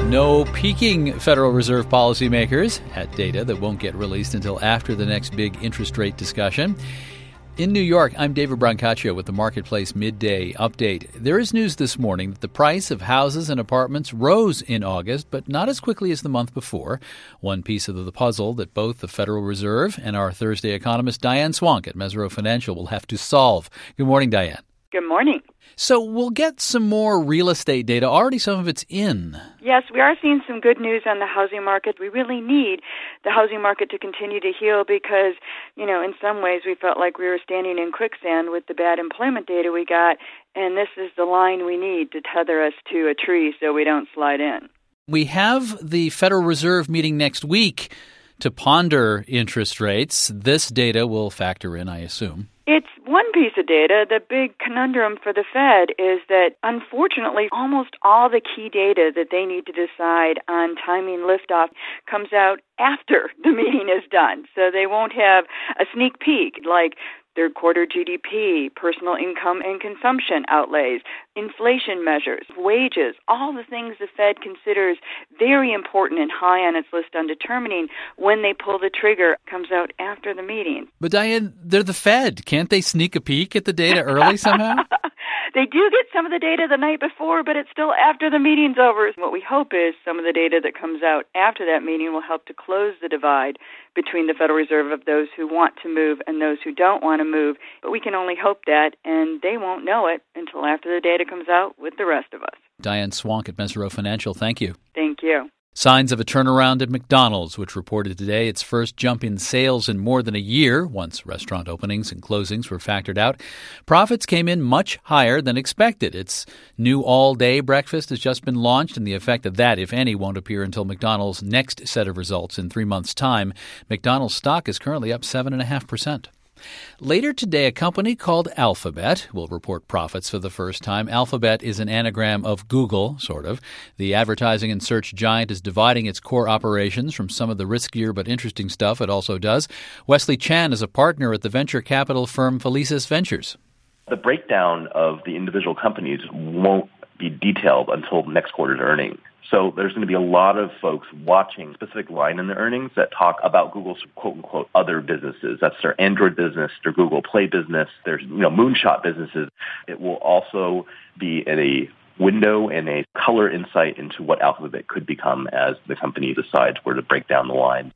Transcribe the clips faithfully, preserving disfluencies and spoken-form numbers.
No peaking Federal Reserve policymakers at data that won't get released until after the next big interest rate discussion. In New York, I'm David Brancaccio with the Marketplace Midday Update. There is news this morning that the price of houses and apartments rose in August, but not as quickly as the month before. One piece of the puzzle that both the Federal Reserve and our Thursday economist Diane Swonk at Mesirow Financial will have to solve. Good morning, Diane. Good morning. So we'll get some more real estate data. Already some of it's in. Yes, we are seeing some good news on the housing market. We really need the housing market to continue to heal because, you know, in some ways we felt like we were standing in quicksand with the bad employment data we got, and this is the line we need to tether us to a tree so we don't slide in. We have the Federal Reserve meeting next week to ponder interest rates. This data will factor in, I assume. It's one piece of data. The big conundrum for the Fed is that, unfortunately, almost all the key data that they need to decide on timing liftoff comes out after the meeting is done. So they won't have a sneak peek like third quarter G D P, personal income and consumption outlays, inflation measures, wages, all the things the Fed considers very important and high on its list on determining when they pull the trigger comes out after the meeting. But Diane, they're the Fed. Can't they sneak a peek at the data early somehow? They do get some of the data the night before, but it's still after the meeting's over. What we hope is some of the data that comes out after that meeting will help to close the divide between the Federal Reserve of those who want to move and those who don't want to move. But we can only hope that, and they won't know it until after the data comes out with the rest of us. Diane Swonk at Mesirow Financial, thank you. Thank you. Signs of a turnaround at McDonald's, which reported today its first jump in sales in more than a year, once restaurant openings and closings were factored out. Profits came in much higher than expected. Its new all-day breakfast has just been launched, and the effect of that, if any, won't appear until McDonald's next set of results in three months' time. McDonald's stock is currently up seven point five percent. Later today, a company called Alphabet will report profits for the first time. Alphabet is an anagram of Google, sort of. The advertising and search giant is dividing its core operations from some of the riskier but interesting stuff it also does. Wesley Chan is a partner at the venture capital firm Felicis Ventures. The breakdown of the individual companies won't be detailed until next quarter's earnings. So there's going to be a lot of folks watching a specific line in the earnings that talk about Google's quote-unquote other businesses. That's their Android business, their Google Play business, their you know, moonshot businesses. It will also be in a window and a color insight into what Alphabet could become as the company decides where to break down the line.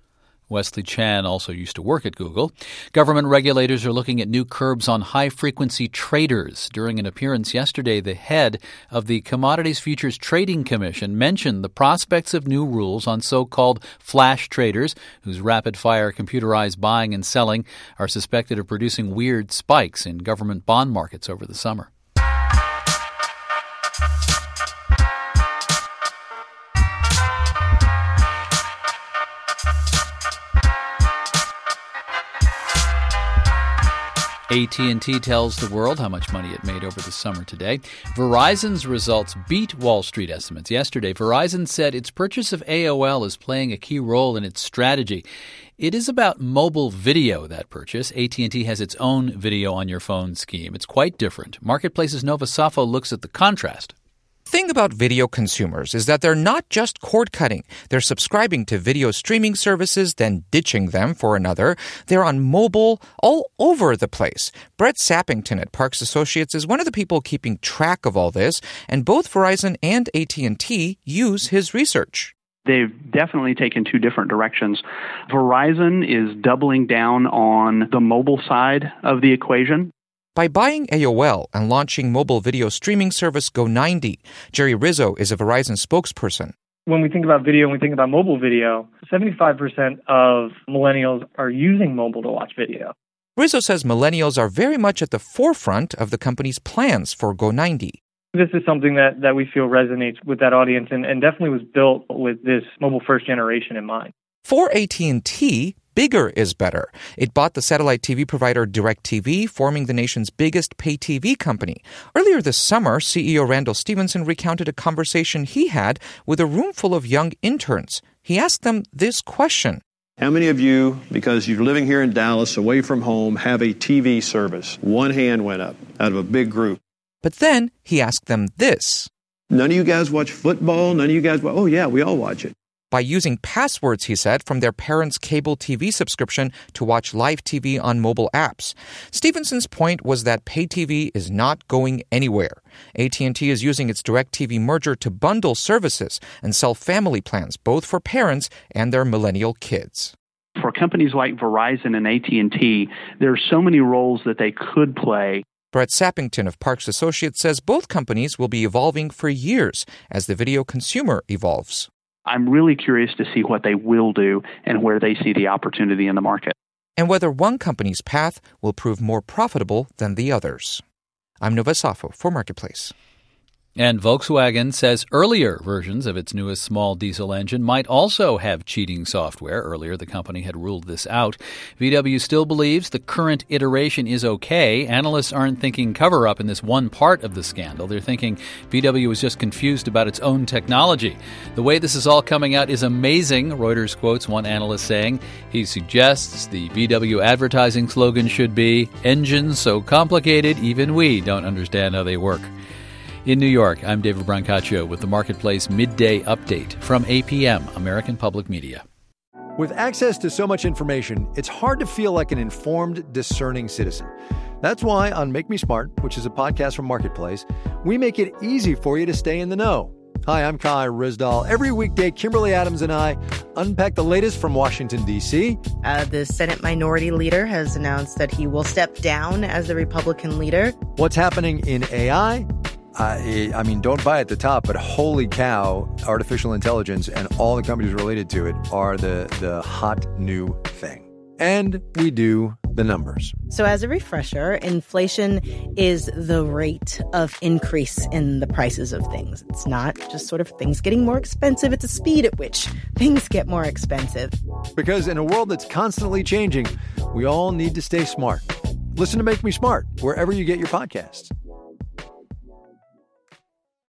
Wesley Chan also used to work at Google. Government regulators are looking at new curbs on high-frequency traders. During an appearance yesterday, the head of the Commodities Futures Trading Commission mentioned the prospects of new rules on so-called flash traders, whose rapid-fire computerized buying and selling are suspected of producing weird spikes in government bond markets over the summer. A T and T tells the world how much money it made over the summer today. Verizon's results beat Wall Street estimates. Yesterday, Verizon said its purchase of A O L is playing a key role in its strategy. It is about mobile video, that purchase. A T and T has its own video on your phone scheme. It's quite different. Marketplace's Nova Safo looks at the contrast. The thing about video consumers is that they're not just cord-cutting. They're subscribing to video streaming services, then ditching them for another. They're on mobile all over the place. Brett Sappington at Parks Associates is one of the people keeping track of all this, and both Verizon and A T and T use his research. They've definitely taken two different directions. Verizon is doubling down on the mobile side of the equation. By buying A O L and launching mobile video streaming service Go ninety, Jerry Rizzo is a Verizon spokesperson. When we think about video and we think about mobile video, seventy-five percent of millennials are using mobile to watch video. Rizzo says millennials are very much at the forefront of the company's plans for Go ninety. This is something that, that we feel resonates with that audience and, and definitely was built with this mobile first generation in mind. For A T and T, bigger is better. It bought the satellite T V provider DirecTV, forming the nation's biggest pay T V company. Earlier this summer, C E O Randall Stephenson recounted a conversation he had with a room full of young interns. He asked them this question. How many of you, because you're living here in Dallas, away from home, have a T V service? One hand went up out of a big group. But then he asked them this. None of you guys watch football. None of you guys watch. Oh, yeah, we all watch it. By using passwords, he said, from their parents' cable T V subscription to watch live T V on mobile apps. Stevenson's point was that pay T V is not going anywhere. A T and T is using its DirecTV merger to bundle services and sell family plans, both for parents and their millennial kids. For companies like Verizon and A T and T, there are so many roles that they could play. Brett Sappington of Parks Associates says both companies will be evolving for years as the video consumer evolves. I'm really curious to see what they will do and where they see the opportunity in the market. And whether one company's path will prove more profitable than the others. I'm Nova Safo for Marketplace. And Volkswagen says earlier versions of its newest small diesel engine might also have cheating software. Earlier, the company had ruled this out. V W still believes the current iteration is okay. Analysts aren't thinking cover-up in this one part of the scandal. They're thinking V W is just confused about its own technology. The way this is all coming out is amazing, Reuters quotes one analyst saying. He suggests the V W advertising slogan should be, "Engines so complicated, even we don't understand how they work." In New York, I'm David Brancaccio with the Marketplace Midday Update from A P M, American Public Media. With access to so much information, it's hard to feel like an informed, discerning citizen. That's why on Make Me Smart, which is a podcast from Marketplace, we make it easy for you to stay in the know. Hi, I'm Kai Rizdal. Every weekday, Kimberly Adams and I unpack the latest from Washington, D C Uh, the Senate Minority Leader has announced that he will step down as the Republican leader. What's happening in A I? I, I mean, don't buy at the top, but holy cow, artificial intelligence and all the companies related to it are the, the hot new thing. And we do the numbers. So as a refresher, inflation is the rate of increase in the prices of things. It's not just sort of things getting more expensive. It's a speed at which things get more expensive. Because in a world that's constantly changing, we all need to stay smart. Listen to Make Me Smart wherever you get your podcasts.